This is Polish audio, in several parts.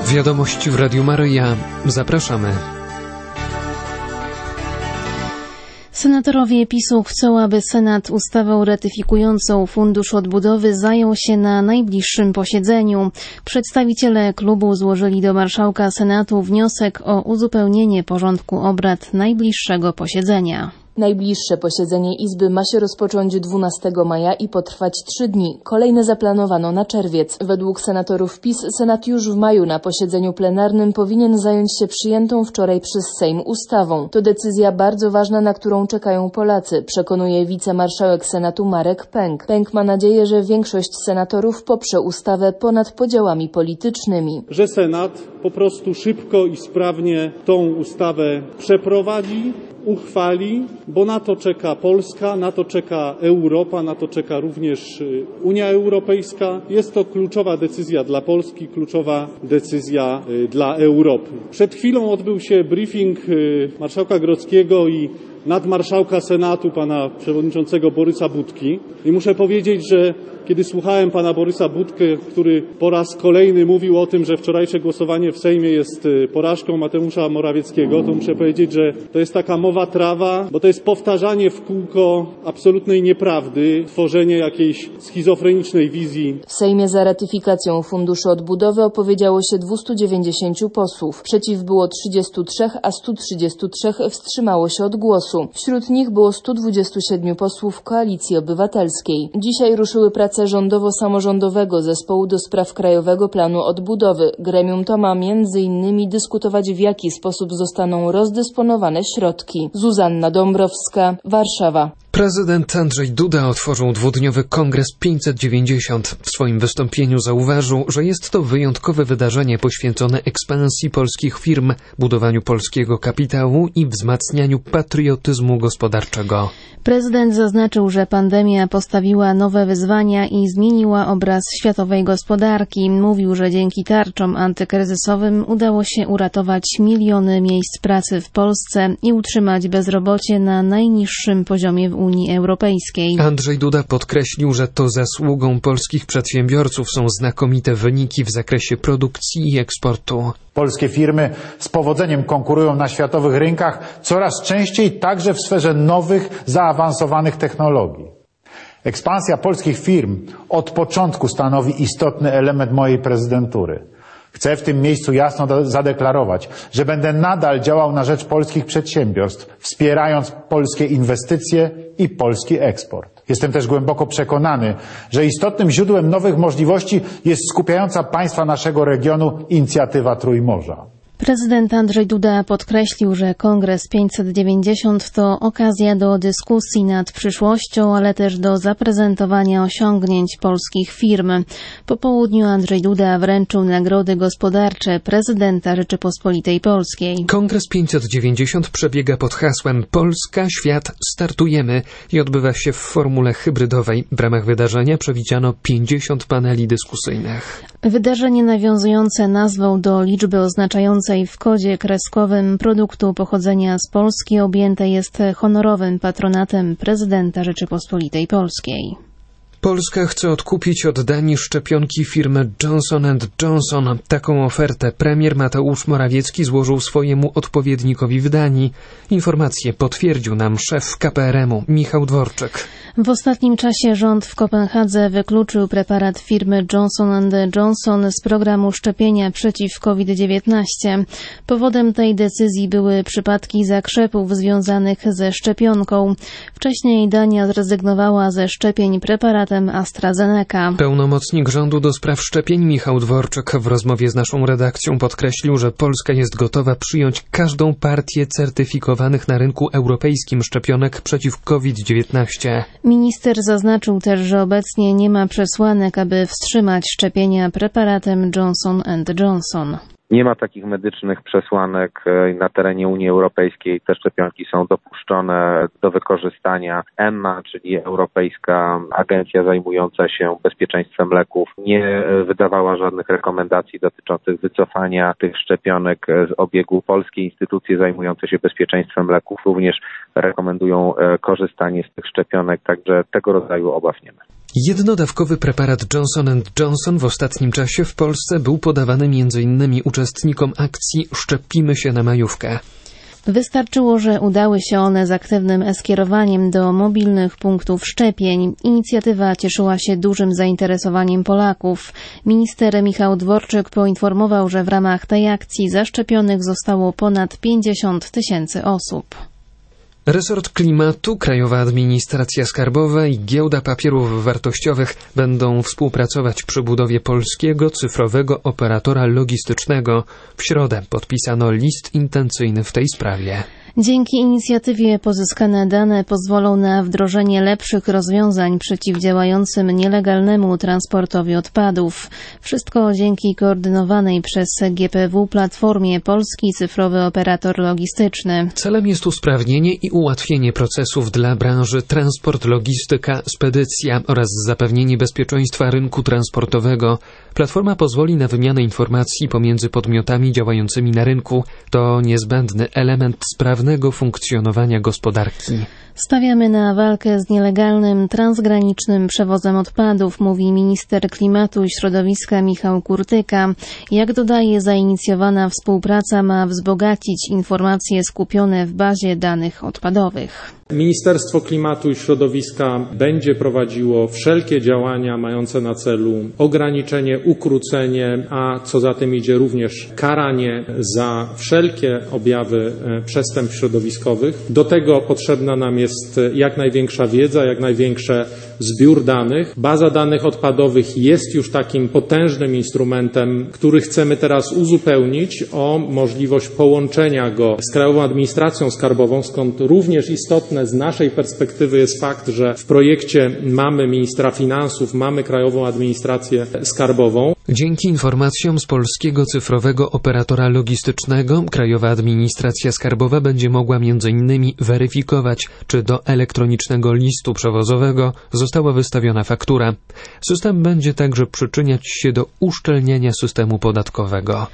Wiadomości w Radiu Maryja. Zapraszamy. Senatorowie PiS-u chcą, aby Senat ustawą ratyfikującą Fundusz Odbudowy zajął się na najbliższym posiedzeniu. Przedstawiciele klubu złożyli do marszałka Senatu wniosek o uzupełnienie porządku obrad najbliższego posiedzenia. Najbliższe posiedzenie Izby ma się rozpocząć 12 maja i potrwać 3 dni. Kolejne zaplanowano na czerwiec. Według senatorów PiS Senat już w maju na posiedzeniu plenarnym powinien zająć się przyjętą wczoraj przez Sejm ustawą. To decyzja bardzo ważna, na którą czekają Polacy, przekonuje wicemarszałek Senatu Marek Pęk. Pęk ma nadzieję, że większość senatorów poprze ustawę ponad podziałami politycznymi. Że Senat po prostu szybko i sprawnie tą ustawę przeprowadzi, uchwali, bo na to czeka Polska, na to czeka Europa, na to czeka również Unia Europejska. Jest to kluczowa decyzja dla Polski, kluczowa decyzja dla Europy. Przed chwilą odbył się briefing marszałka Grodzkiego i nadmarszałka Senatu, pana przewodniczącego Borysa Budki. I muszę powiedzieć, że kiedy słuchałem pana Borysa Budkę, który po raz kolejny mówił o tym, że wczorajsze głosowanie w Sejmie jest porażką Mateusza Morawieckiego, to muszę powiedzieć, że to jest taka mowa trawa, bo to jest powtarzanie w kółko absolutnej nieprawdy, tworzenie jakiejś schizofrenicznej wizji. W Sejmie za ratyfikacją Funduszu Odbudowy opowiedziało się 290 posłów. Przeciw było 33, a 133 wstrzymało się od głosu. Wśród nich było 127 posłów Koalicji Obywatelskiej. Dzisiaj ruszyły prace rządowo-samorządowego zespołu do spraw Krajowego Planu Odbudowy. Gremium to ma m.in. dyskutować, w jaki sposób zostaną rozdysponowane środki. Zuzanna Dąbrowska, Warszawa. Prezydent Andrzej Duda otworzył dwudniowy Kongres 590. W swoim wystąpieniu zauważył, że jest to wyjątkowe wydarzenie poświęcone ekspansji polskich firm, budowaniu polskiego kapitału i wzmacnianiu patriotyzmu gospodarczego. Prezydent zaznaczył, że pandemia postawiła nowe wyzwania i zmieniła obraz światowej gospodarki. Mówił, że dzięki tarczom antykryzysowym udało się uratować miliony miejsc pracy w Polsce i utrzymać bezrobocie na najniższym poziomie w Unii Europejskiej. Andrzej Duda podkreślił, że to zasługą polskich przedsiębiorców są znakomite wyniki w zakresie produkcji i eksportu. Polskie firmy z powodzeniem konkurują na światowych rynkach coraz częściej także w sferze nowych, zaawansowanych technologii. Ekspansja polskich firm od początku stanowi istotny element mojej prezydentury. Chcę w tym miejscu jasno zadeklarować, że będę nadal działał na rzecz polskich przedsiębiorstw, wspierając polskie inwestycje i polski eksport. Jestem też głęboko przekonany, że istotnym źródłem nowych możliwości jest skupiająca państwa naszego regionu inicjatywa Trójmorza. Prezydent Andrzej Duda podkreślił, że Kongres 590 to okazja do dyskusji nad przyszłością, ale też do zaprezentowania osiągnięć polskich firm. Po południu Andrzej Duda wręczył nagrody gospodarcze prezydenta Rzeczypospolitej Polskiej. Kongres 590 przebiega pod hasłem Polska, świat, startujemy i odbywa się w formule hybrydowej. W ramach wydarzenia przewidziano 50 paneli dyskusyjnych. Wydarzenie nawiązujące nazwą do liczby oznaczającej w kodzie kreskowym produktu pochodzenia z Polski objęte jest honorowym patronatem prezydenta Rzeczypospolitej Polskiej. Polska chce odkupić od Danii szczepionki firmy Johnson & Johnson. Taką ofertę premier Mateusz Morawiecki złożył swojemu odpowiednikowi w Danii. Informację potwierdził nam szef KPRM-u Michał Dworczyk. W ostatnim czasie rząd w Kopenhadze wykluczył preparat firmy Johnson & Johnson z programu szczepienia przeciw COVID-19. Powodem tej decyzji były przypadki zakrzepów związanych ze szczepionką. Wcześniej Dania zrezygnowała ze szczepień preparatem AstraZeneca. Pełnomocnik rządu do spraw szczepień Michał Dworczyk w rozmowie z naszą redakcją podkreślił, że Polska jest gotowa przyjąć każdą partię certyfikowanych na rynku europejskim szczepionek przeciw COVID-19. Minister zaznaczył też, że obecnie nie ma przesłanek, aby wstrzymać szczepienia preparatem Johnson & Johnson. Nie ma takich medycznych przesłanek na terenie Unii Europejskiej. Te szczepionki są dopuszczone do wykorzystania. EMA, czyli Europejska Agencja zajmująca się bezpieczeństwem leków, nie wydawała żadnych rekomendacji dotyczących wycofania tych szczepionek z obiegu. Polskie instytucje zajmujące się bezpieczeństwem leków również rekomendują korzystanie z tych szczepionek, także tego rodzaju obaw nie ma. Jednodawkowy preparat Johnson & Johnson w ostatnim czasie w Polsce był podawany m.in. uczestnikom akcji Szczepimy się na majówkę. Wystarczyło, że udały się one z aktywnym e-skierowaniem do mobilnych punktów szczepień. Inicjatywa cieszyła się dużym zainteresowaniem Polaków. Minister Michał Dworczyk poinformował, że w ramach tej akcji zaszczepionych zostało ponad 50 000 osób. Resort Klimatu, Krajowa Administracja Skarbowa i Giełda Papierów Wartościowych będą współpracować przy budowie polskiego cyfrowego operatora logistycznego. W środę podpisano list intencyjny w tej sprawie. Dzięki inicjatywie pozyskane dane pozwolą na wdrożenie lepszych rozwiązań przeciwdziałającym nielegalnemu transportowi odpadów. Wszystko dzięki koordynowanej przez GPW platformie Polski Cyfrowy Operator Logistyczny. Celem jest usprawnienie i ułatwienie procesów dla branży transport, logistyka, spedycja oraz zapewnienie bezpieczeństwa rynku transportowego. Platforma pozwoli na wymianę informacji pomiędzy podmiotami działającymi na rynku. To niezbędny element sprawnego funkcjonowania gospodarki. Stawiamy na walkę z nielegalnym, transgranicznym przewozem odpadów, mówi minister klimatu i środowiska Michał Kurtyka. Jak dodaje, zainicjowana współpraca ma wzbogacić informacje skupione w bazie danych odpadowych. Ministerstwo Klimatu i Środowiska będzie prowadziło wszelkie działania mające na celu ograniczenie, ukrócenie, a co za tym idzie również karanie za wszelkie objawy przestępstw środowiskowych. Do tego potrzebna nam jest jak największa wiedza, jak największy zbiór danych. Baza danych odpadowych jest już takim potężnym instrumentem, który chcemy teraz uzupełnić o możliwość połączenia go z Krajową Administracją Skarbową, skąd również istotne z naszej perspektywy jest fakt, że w projekcie mamy ministra finansów, mamy Krajową Administrację Skarbową. Dzięki informacjom z Polskiego Cyfrowego Operatora Logistycznego Krajowa Administracja Skarbowa będzie mogła m.in. weryfikować, czy do elektronicznego listu przewozowego została wystawiona faktura. System będzie także przyczyniać się do uszczelnienia systemu podatkowego.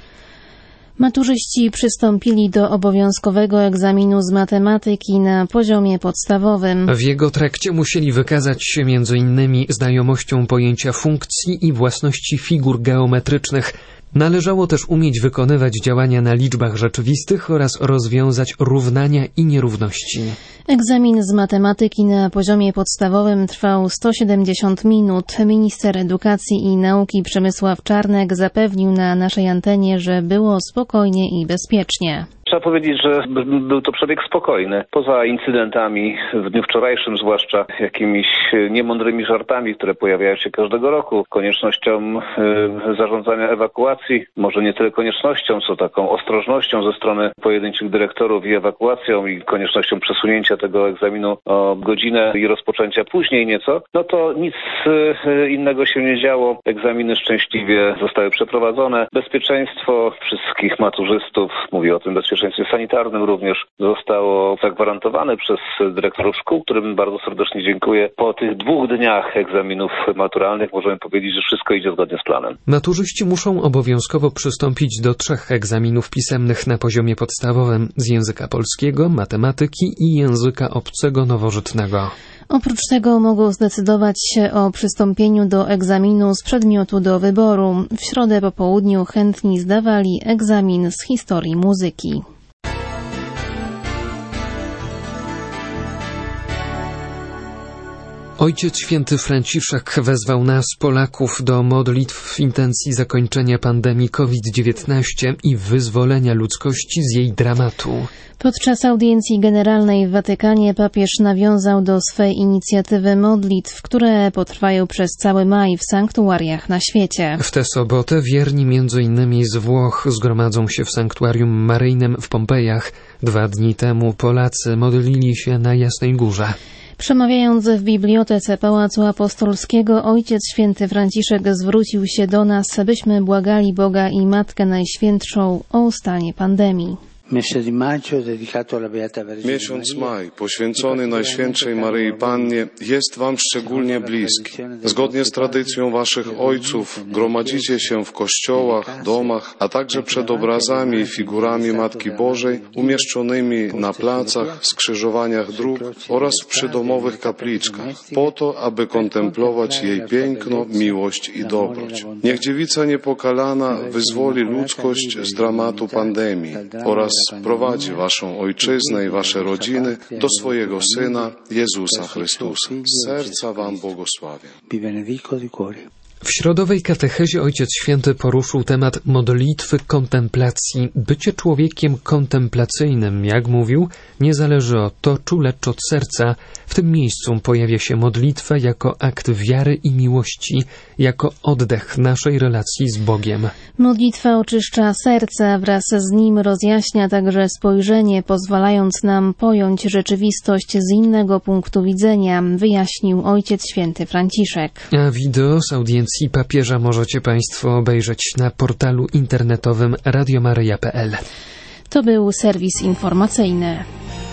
Maturzyści przystąpili do obowiązkowego egzaminu z matematyki na poziomie podstawowym. W jego trakcie musieli wykazać się m.in. znajomością pojęcia funkcji i własności figur geometrycznych. Należało też umieć wykonywać działania na liczbach rzeczywistych oraz rozwiązać równania i nierówności. Egzamin z matematyki na poziomie podstawowym trwał 170 minut. Minister Edukacji i Nauki Przemysław Czarnek zapewnił na naszej antenie, że było spokojnie i bezpiecznie. Trzeba powiedzieć, że był to przebieg spokojny. Poza incydentami w dniu wczorajszym, zwłaszcza jakimiś niemądrymi żartami, które pojawiają się każdego roku, koniecznością zarządzania ewakuacji, może nie tyle koniecznością, co taką ostrożnością ze strony pojedynczych dyrektorów i ewakuacją i koniecznością przesunięcia tego egzaminu o godzinę i rozpoczęcia później nieco, no to nic innego się nie działo. Egzaminy szczęśliwie zostały przeprowadzone. Bezpieczeństwo wszystkich maturzystów, mówię o tym bezpieczeństwie sanitarnym również, zostało zagwarantowane przez dyrektorów szkół, którym bardzo serdecznie dziękuję. Po tych 2 dniach egzaminów maturalnych możemy powiedzieć, że wszystko idzie zgodnie z planem. Maturzyści muszą obowiązkowo przystąpić do 3 egzaminów pisemnych na poziomie podstawowym z języka polskiego, matematyki i języka obcego nowożytnego. Oprócz tego mogą zdecydować się o przystąpieniu do egzaminu z przedmiotu do wyboru. W środę po południu chętni zdawali egzamin z historii muzyki. Ojciec Święty Franciszek wezwał nas, Polaków, do modlitw w intencji zakończenia pandemii COVID-19 i wyzwolenia ludzkości z jej dramatu. Podczas audiencji generalnej w Watykanie papież nawiązał do swej inicjatywy modlitw, które potrwają przez cały maj w sanktuariach na świecie. W tę sobotę wierni m.in. z Włoch zgromadzą się w sanktuarium maryjnym w Pompejach. 2 dni temu Polacy modlili się na Jasnej Górze. Przemawiając w bibliotece Pałacu Apostolskiego, Ojciec Święty Franciszek zwrócił się do nas, byśmy błagali Boga i Matkę Najświętszą o ustanie pandemii. Miesiąc maj, poświęcony Najświętszej Maryi Pannie, jest Wam szczególnie bliski. Zgodnie z tradycją Waszych ojców gromadzicie się w kościołach, domach, a także przed obrazami i figurami Matki Bożej umieszczonymi na placach, skrzyżowaniach dróg oraz w przydomowych kapliczkach, po to, aby kontemplować jej piękno, miłość i dobroć. Niech Dziewica Niepokalana wyzwoli ludzkość z dramatu pandemii oraz prowadzi Waszą ojczyznę i Wasze rodziny do swojego Syna, Jezusa Chrystusa. Z serca Wam błogosławię. W środowej katechezie Ojciec Święty poruszył temat modlitwy kontemplacji. Bycie człowiekiem kontemplacyjnym, jak mówił, nie zależy od toczu, lecz od serca. W tym miejscu pojawia się modlitwa jako akt wiary i miłości, jako oddech naszej relacji z Bogiem. Modlitwa oczyszcza serce, wraz z nim rozjaśnia także spojrzenie, pozwalając nam pojąć rzeczywistość z innego punktu widzenia, wyjaśnił Ojciec Święty Franciszek. A wideo z audiencji papieża możecie Państwo obejrzeć na portalu internetowym radiomaryja.pl. To był serwis informacyjny.